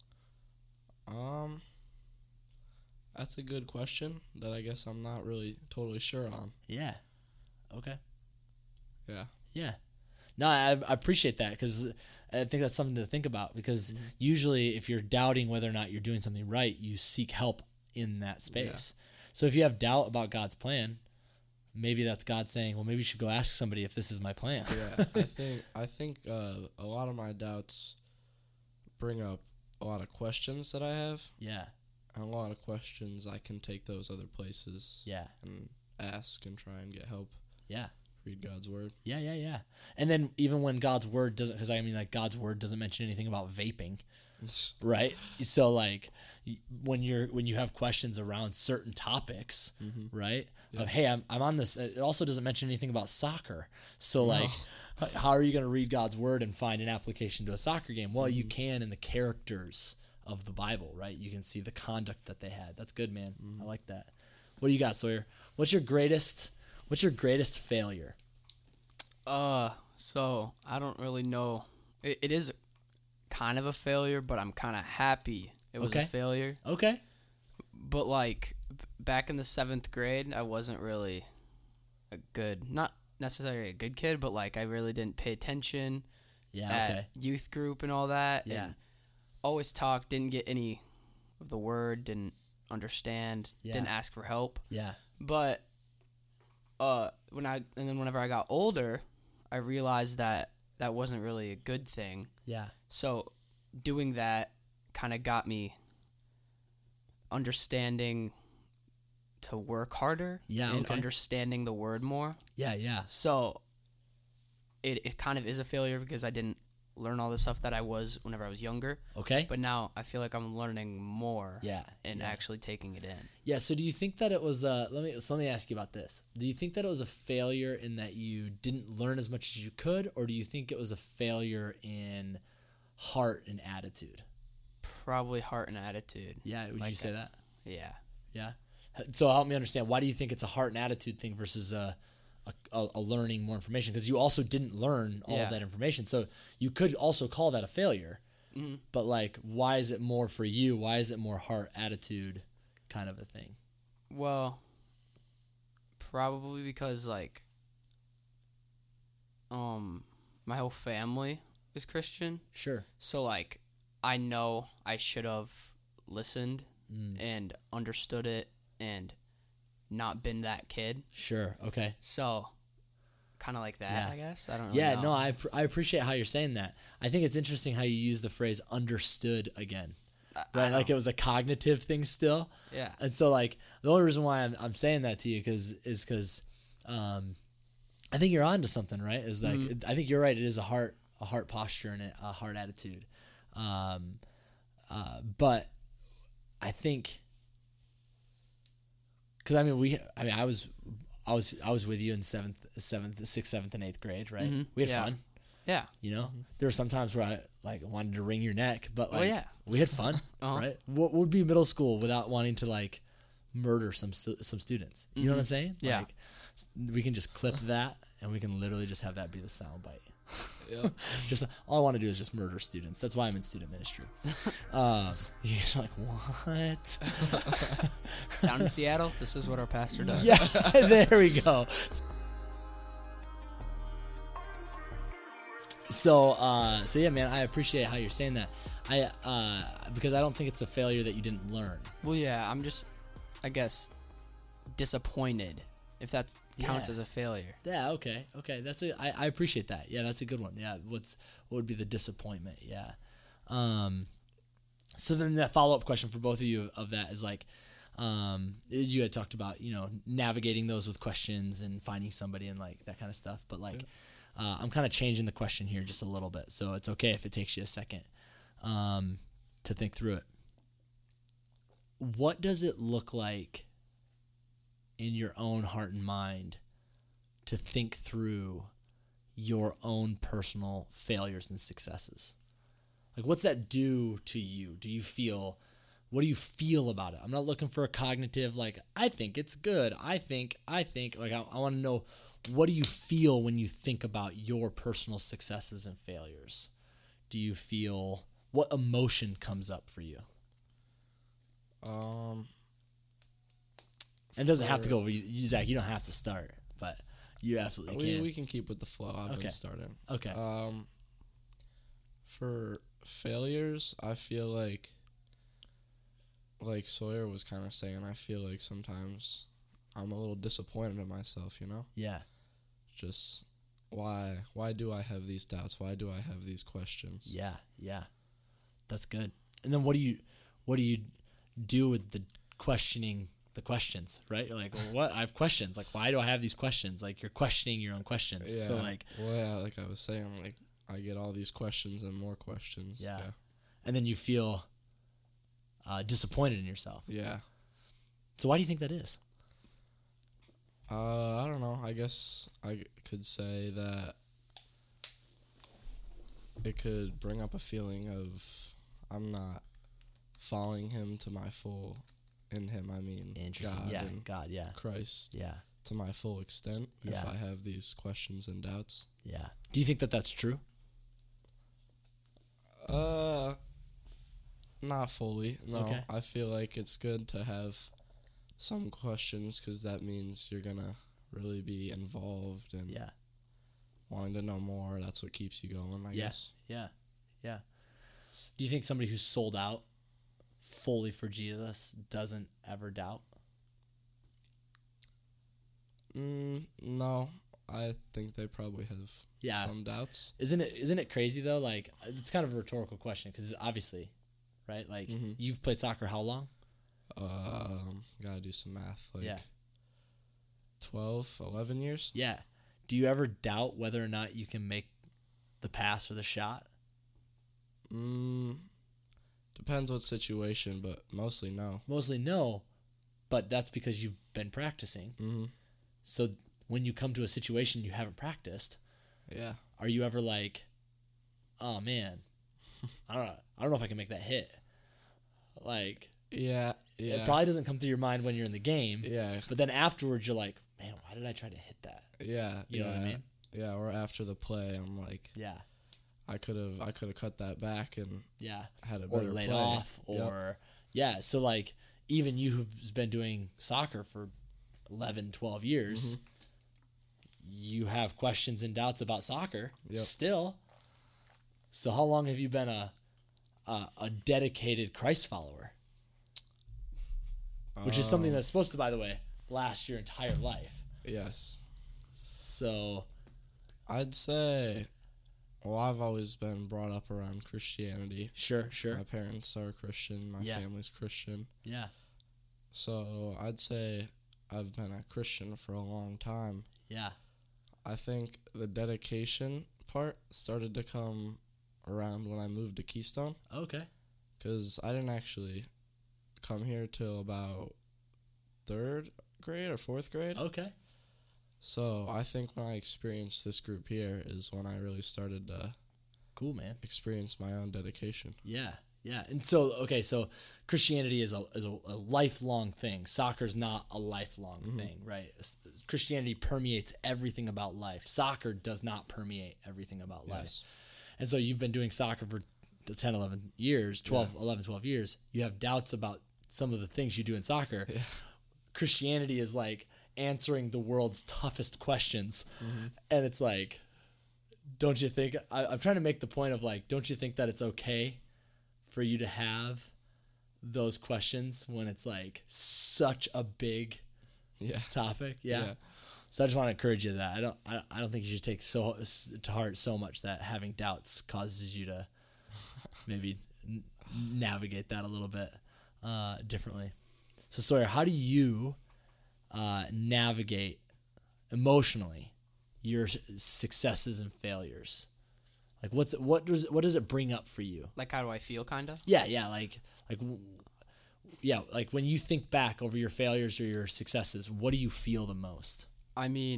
Um, that's a good question that I guess I'm not really totally sure on. Yeah. Okay. Yeah. Yeah. No, I, I appreciate that because I think that's something to think about because mm-hmm. usually if you're doubting whether or not you're doing something right, you seek help in that space. Yeah. So if you have doubt about God's plan, maybe that's God saying, well, maybe you should go ask somebody if this is my plan. Yeah, I think I think uh, a lot of my doubts bring up a lot of questions that I have. Yeah. And a lot of questions I can take those other places. Yeah. And ask and try and get help. Yeah. Read God's word. Yeah, yeah, yeah. And then even when God's word doesn't, because I mean, like, God's word doesn't mention anything about vaping, right? So, like, when you're when you have questions around certain topics, mm-hmm. right? Yeah. Of hey, I'm I'm on this. It also doesn't mention anything about soccer. So, like, no. how are you going to read God's word and find an application to a soccer game? Well, mm-hmm. you can in the characters of the Bible, right? You can see the conduct that they had. That's good, man. Mm-hmm. I like that. What do you got, Sawyer? What's your greatest? What's your greatest failure? Uh, so I don't really know. It, it is kind of a failure, but I'm kind of happy it was okay. a failure. Okay. But like back in the seventh grade, I wasn't really a good, not necessarily a good kid, but like I really didn't pay attention. Yeah. At okay. youth group and all that. Yeah. And always talked, didn't get any of the word, didn't understand, yeah. didn't ask for help. Yeah. But uh, when I and then whenever I got older, I realized that that wasn't really a good thing. Yeah. So doing that kind of got me understanding to work harder. Yeah. And okay. understanding the word more. Yeah. Yeah. So it it kind of is a failure because I didn't learn all the stuff that I was whenever I was younger. Okay. But now I feel like I'm learning more. Yeah. And yeah. actually taking it in. Yeah. So do you think that it was uh let me so let me ask you about this. Do you think that it was a failure in that you didn't learn as much as you could, or do you think it was a failure in heart and attitude? Probably heart and attitude. Yeah. Would like you say a, that? Yeah. Yeah. So help me understand. Why do you think it's a heart and attitude thing versus a A, a learning more information? Because you also didn't learn all yeah. of that information, so you could also call that a failure. Mm-hmm. But like, why is it more for you? Why is it more heart attitude kind of a thing? Well, probably because like, um, my whole family is Christian. Sure. So like, I know I should have listened mm. and understood it and not been that kid. Sure. Okay. So, kind of like that, yeah. I guess. I don't know. Yeah, no, I I appreciate how you're saying that. I think it's interesting how you use the phrase understood again. I, right? I like it was a cognitive thing still. Yeah. And so like the only reason why I'm I'm saying that to you cuz is cuz um I think you're onto something, right? Is like mm-hmm. I think you're right, it is a heart a heart posture and a heart attitude. Um uh but I think Because I mean, we. I mean, I was, I was, I was with you in seventh, seventh, sixth, seventh, and eighth grade, right? Mm-hmm. We had yeah. fun. Yeah. You know, mm-hmm. there were some times where I like wanted to wring your neck, but like, oh, yeah. we had fun, uh-huh. right? What would be middle school without wanting to like murder some some students? You mm-hmm. know what I'm saying? Yeah. Like, we can just clip that, and we can literally just have that be the sound bite. Yeah. Just all I want to do is just murder students. That's why I'm in student ministry. uh, you're like, what? Down in Seattle, this is what our pastor does. Yeah, there we go. So, uh, so yeah, man, I appreciate how you're saying that. I uh, because I don't think it's a failure that you didn't learn. Well, yeah, I'm just, I guess, disappointed. If that counts yeah. as a failure. Yeah. Okay. Okay. That's a. I, I appreciate that. Yeah, that's a good one. Yeah. What's what would be the disappointment? Yeah. Um. So then that follow up question for both of you of that is like, um, you had talked about you know navigating those with questions and finding somebody and like that kind of stuff. But like, yeah. uh, I'm kind of changing the question here just a little bit, so it's okay if it takes you a second, um, to think through it. What does it look like in your own heart and mind to think through your own personal failures and successes? Like, what's that do to you? Do you feel, what do you feel about it? I'm not looking for a cognitive, like, I think it's good. I think, I think, like, I, I want to know, what do you feel when you think about your personal successes and failures? Do you feel, what emotion comes up for you? Um, And it doesn't have to for- go over you, Zach. You don't have to start, but you absolutely we, can. we can keep with the flow. I've Okay. been starting. Okay. Um, for failures, I feel like, like Sawyer was kind of saying, I feel like sometimes I'm a little disappointed in myself, you know? Yeah. Just why why do I have these doubts? Why do I have these questions? Yeah. Yeah. That's good. And then what do you what do you do with the questioning the questions, right? You're like, well, what? I have questions. Like, why do I have these questions? Like, you're questioning your own questions. Yeah. So, like, well, yeah, like I was saying, like I get all these questions and more questions. yeah. Yeah. And then you feel uh, disappointed in yourself. Yeah. So why do you think that is? Uh, I don't know. I guess I could say that it could bring up a feeling of I'm not following him to my full, in him I mean Interesting. God yeah. and God. Yeah. Christ Yeah. to my full extent if Yeah. I have these questions and doubts. Yeah. Do you think that that's true? Uh, not fully. No, Okay. I feel like it's good to have some questions because that means you're gonna really be involved and Yeah. wanting to know more. That's what keeps you going, I Yeah. guess. Yeah. Yeah. Do you think somebody who's sold out fully for Jesus doesn't ever doubt? Mm, no, I think they probably have Yeah. some doubts. Isn't it isn't it crazy though? Like, it's kind of a rhetorical question because obviously, right? Like, Mhm. you've played soccer how long? Um, gotta do some math. Like Yeah. twelve, eleven years? Yeah. Do you ever doubt whether or not you can make the pass or the shot? Mm, depends what situation, but mostly no. Mostly no, but that's because you've been practicing. Mm-hmm. So when you come to a situation you haven't practiced, Yeah. are you ever like, oh man, I don't know, I don't know if I can make that hit. Like, Yeah. Yeah. it probably doesn't come through your mind when you're in the game, yeah. but then afterwards you're like, man, why did I try to hit that? Yeah. You know yeah. what I mean? Yeah, or after the play, I'm like, Yeah, I could have, I could have cut that back and yeah. had a Or better laid play. off, Yep. or yeah. So like, even you who's been doing soccer for eleven, twelve years, Mm-hmm. you have questions and doubts about soccer Yep. still. So how long have you been a a, a dedicated Christ follower? Which is something Um, that's supposed to, by the way, last your entire life. Yes. So I'd say, well, I've always been brought up around Christianity. sure, sure, My parents are Christian. My Yeah. family's Christian. yeah, So I'd say I've been a Christian for a long time. yeah, I think the dedication part started to come around when I moved to Keystone, okay, because I didn't actually come here till about third grade or fourth grade. okay, So I think when I experienced this group here is when I really started to cool, man. experience my own dedication. Yeah, yeah. And so, okay, so Christianity is a is a, a lifelong thing. Soccer's not a lifelong thing, right? S- Christianity permeates everything about life. Soccer does not permeate everything about life. Yes. And so you've been doing soccer for the ten, eleven years, twelve, eleven, twelve years. You have doubts about some of the things you do in soccer. Yeah. Christianity is like answering the world's toughest questions. And it's like, don't you think, I, I'm trying to make the point of like, don't you think that it's okay for you to have those questions when it's like such a big Yeah. topic? Yeah. Yeah. So I just want to encourage you that I don't, I, I don't think you should take so to heart so much that having doubts causes you to maybe n- navigate that a little bit uh, differently. So Sawyer, how do you uh, navigate emotionally your s- successes and failures? Like, what's what does what does it bring up for you? Like, how do I feel, kind of? Yeah, yeah, like like w- yeah, like when you think back over your failures or your successes, what do you feel the most? I mean,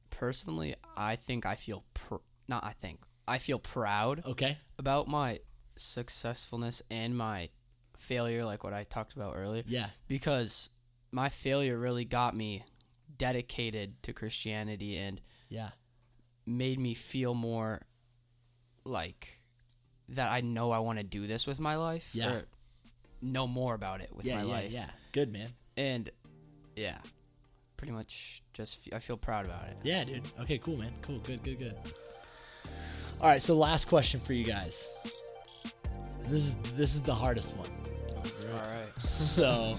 personally, I think I feel pr- not. I think I feel proud Okay. about my successfulness and my failure, like what I talked about earlier. Yeah. Because my failure really got me dedicated to Christianity and Yeah. made me feel more like that I know I want to do this with my life. Yeah. Or know more about it with Yeah. my Yeah. life. Yeah. Good, man. And yeah, pretty much just f- I feel proud about it. Yeah, dude. Okay, cool, man. Cool. Good, good, good. All right, so last question for you guys. This is this is the hardest one. All right. So,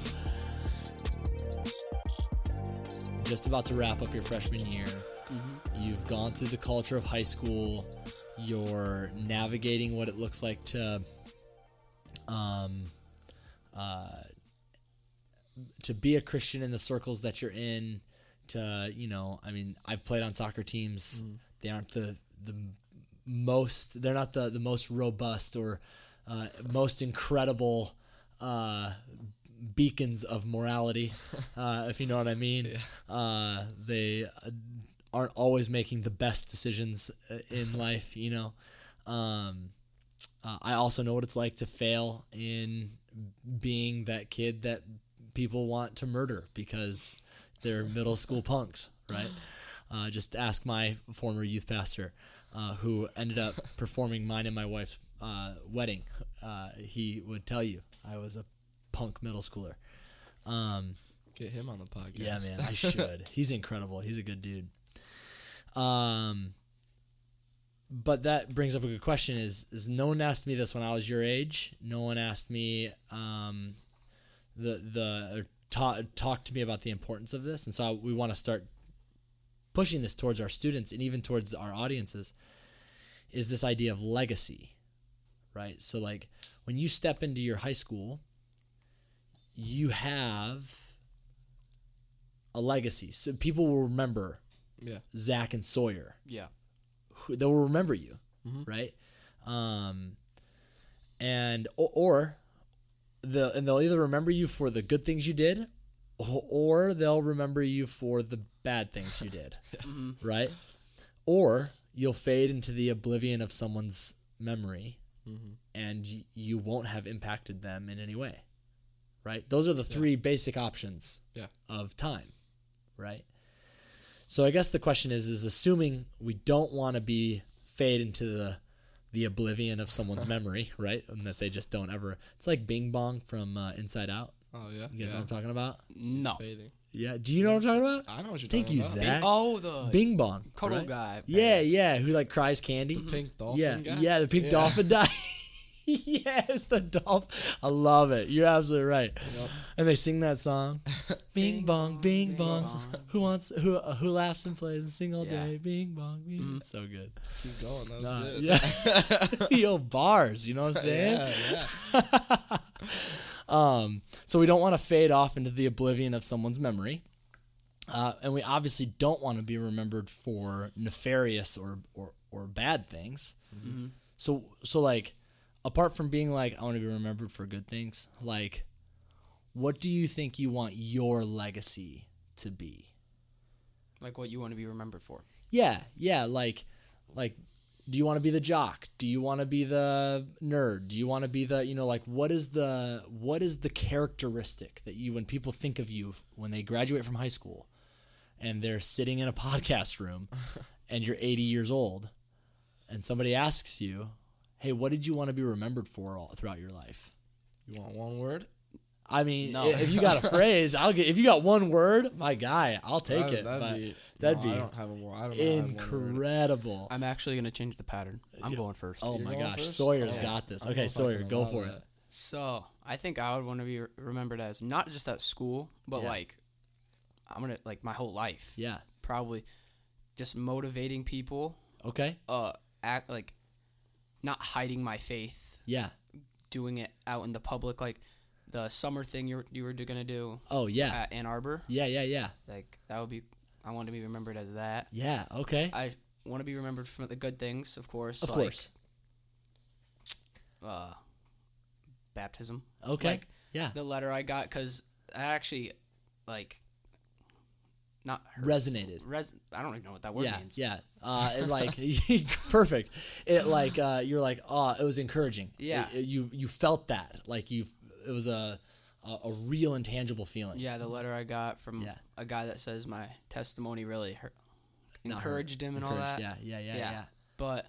just about to wrap up your freshman year. Mm-hmm. You've gone through the culture of high school. You're navigating what it looks like to, um, uh, to be a Christian in the circles that you're in. To you know, I mean, I've played on soccer teams. Mm. They aren't the the most. They're not the the most robust or uh, most incredible uh, beacons of morality, uh, if you know what I mean. Yeah. Uh, they aren't always making the best decisions in life, you know. Um, uh, I also know what it's like to fail in being that kid that people want to murder because they're middle school punks, right? Uh, just ask my former youth pastor, uh, who ended up performing mine and my wife's uh, wedding. Uh, he would tell you I was a punk middle schooler. Um, Get him on the podcast. Yeah, man, I should. He's incredible. He's a good dude. Um, but that brings up a good question: is is no one asked me this when I was your age? No one asked me um, the the. Talk, talk to me about the importance of this, and so I, we want to start pushing this towards our students and even towards our audiences, is this idea of legacy, right? So like when you step into your high school, you have a legacy. So people will remember yeah. Zach and Sawyer. Yeah. They will remember you, mm-hmm. right? Um, and or, or The, and they'll either remember you for the good things you did, or they'll remember you for the bad things you did, mm-hmm. right? Or you'll fade into the oblivion of someone's memory, mm-hmm. and y- you won't have impacted them in any way, right? Those are the three yeah. basic options yeah. of time, right? So I guess the question is, is assuming we don't want to be fade into the the oblivion of someone's memory, right? And that they just don't ever... It's like Bing Bong from uh, Inside Out. Oh, yeah? You guys yeah. know what I'm talking about? No. Fading. Yeah. Do you know what I'm talking about? I know what you're Thank talking you, about. Zach. Oh, the Bing Bong. cuddle right? guy. Yeah, yeah. Who, like, cries candy. The pink dolphin yeah, guy? Yeah, the pink yeah. dolphin guy. Yes, the dolphin. I love it. You're absolutely right. Yep. And they sing that song. Bing bong, bing bong. Who wants who uh, who laughs and plays and sing all Yeah. day? Bing bong, bing. Mm-hmm. It's so good. Keep going. That was Nah, good. yeah. Yo, bars. You know what I'm saying? yeah, yeah. Um, so we don't want to fade off into the oblivion of someone's memory. Uh, and we obviously don't want to be remembered for nefarious or, or, or bad things. Mm-hmm. So, so like, apart from being like, I want to be remembered for good things, like, what do you think you want your legacy to be? Like what you want to be remembered for. Yeah, yeah, like, like, do you want to be the jock? Do you want to be the nerd? Do you want to be the, you know, like, what is the, what is the characteristic that you, when people think of you, when they graduate from high school and they're sitting in a podcast room and you're eighty years old and somebody asks you, hey, what did you want to be remembered for all throughout your life? You want one word? I mean, No. if you got a phrase, I'll get. If you got one word, my guy, I'll take That- it. That'd but be. that'd no, be I don't have a word. I don't know. I have one word. incredible. I'm actually going to change the pattern. I'm going first. Oh You're my going gosh, first? Sawyer's Oh. got this. I don't Okay, know if I Sawyer, can go allow for that. it. So I think I would want to be remembered as not just at school, but Yeah. like I'm gonna like my whole life. Yeah. Probably just motivating people. Okay. Uh, act like not hiding my faith, Yeah. doing it out in the public, like the summer thing you were, you were gonna do Oh yeah. at Ann Arbor. Yeah. Yeah. Yeah. Like that would be. I want to be remembered as that. Yeah. Okay. I want to be remembered for the good things, of course. Of like, course. Uh, baptism. Okay. Uh, uh, Like, uh, yeah. the letter I got, because I actually, like, not hurt, resonated. Res, I don't even know what that word Yeah, means. yeah. Uh, it like perfect. It like uh, you're like, oh, it was encouraging. Yeah. It- it- you you felt that like you. It was a, a a real and tangible feeling. Yeah, the letter I got from Yeah. a guy that says my testimony really hurt, Not encouraged hurt. him and Encouraged, all that. Yeah, yeah, yeah, yeah. Yeah. But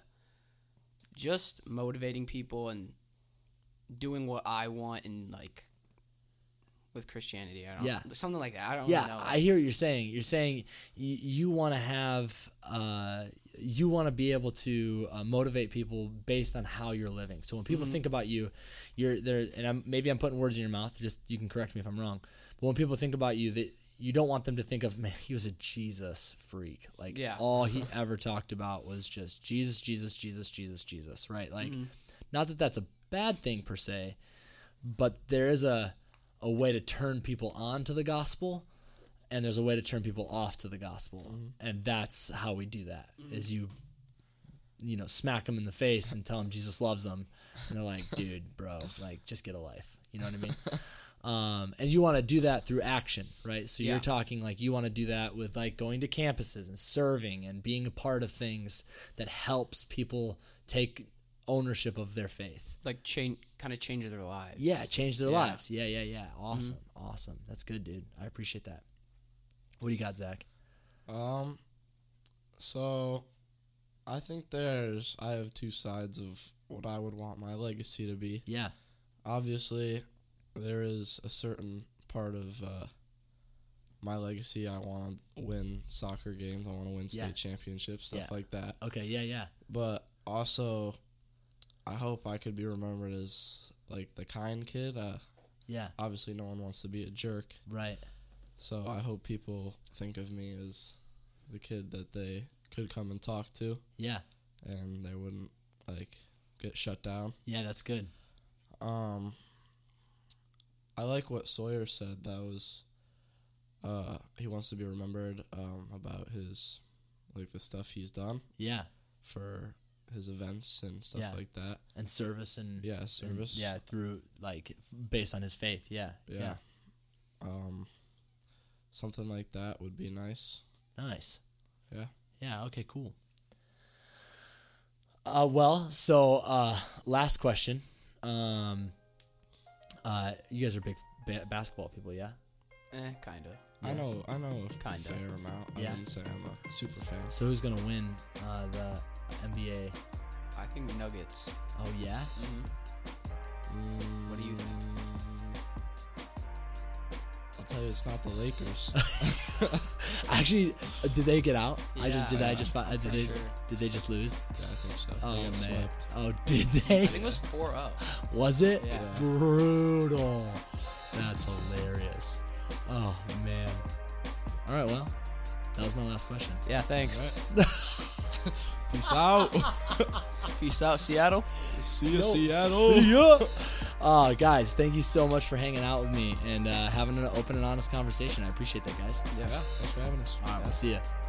just motivating people and doing what I want and like with Christianity. I don't Yeah. something like that. I don't Yeah, know. I hear what you're saying. You're saying y- you want to have, uh, you want to be able to uh, motivate people based on how you're living. So when people Mm-hmm. think about you, you're there, and I'm, maybe I'm putting words in your mouth. Just you can correct me if I'm wrong. But when people think about you, that you don't want them to think of, man, he was a Jesus freak. Like Yeah. all he ever talked about was just Jesus, Jesus, Jesus, Jesus, Jesus. Right? Like, Mm-hmm. not that that's a bad thing per se, but there is a a way to turn people on to the gospel, and there's a way to turn people off to the gospel. And that's how we do that, is you you know smack them in the face and tell them Jesus loves them, and they're like, dude, bro, like, just get a life. You know what I mean? Um, and you want to do that through action, right? So Yeah. you're talking like you want to do that with like going to campuses and serving and being a part of things that helps people take ownership of their faith. like change, kind of change their lives. Yeah, change their Yeah. lives. Yeah, yeah, yeah. Awesome, awesome. That's good, dude. I appreciate that. What do you got, Zach? Um, so I think there's I have two sides of what I would want my legacy to be. Yeah, Obviously, there is a certain part of uh, my legacy. I want to win soccer games. I want to win state Yeah. championships, stuff Yeah. like that. okay, yeah, yeah. But also, I hope I could be remembered as like the kind kid. Uh, Yeah, obviously, no one wants to be a jerk. right. So I hope people think of me as the kid that they could come and talk to, Yeah, and they wouldn't like get shut down. yeah, that's good. Um, I like what Sawyer said. That was, uh, he wants to be remembered um, about his, like the stuff he's done Yeah, for his events and stuff Yeah. like that. and service and Yeah, and- service. yeah, through like f- based on his faith. Yeah, Yeah. Um, something like that would be nice. Nice. Yeah. Yeah. Okay. Cool. Uh, well, so uh, last question. Um, uh, you guys are big ba- basketball people, yeah? Eh, kind of. I know, I know a Kinda. fair amount. I Yeah. wouldn't say I'm a super fan. So who's gonna win uh, the N B A? I think the Nuggets. Oh yeah. Mm-hmm. What do you think? I'll tell you, it's not the Lakers. Actually, uh, did they get out? I just did. I Yeah. just fi- uh, did For they? sure. Did they just lose? Yeah, I think so. Oh they got man. swept. Oh, did they? I think it was four oh. Was it? Yeah. Yeah. Brutal. That's hilarious. Oh man. All right. Well, that was my last question. Yeah, thanks. Right. Peace out. Peace out, Seattle. See you, Seattle. See ya. Uh, guys, thank you so much for hanging out with me and uh, having an open and honest conversation. I appreciate that, guys. Yeah. Yeah, thanks for having us. All right, we'll see ya.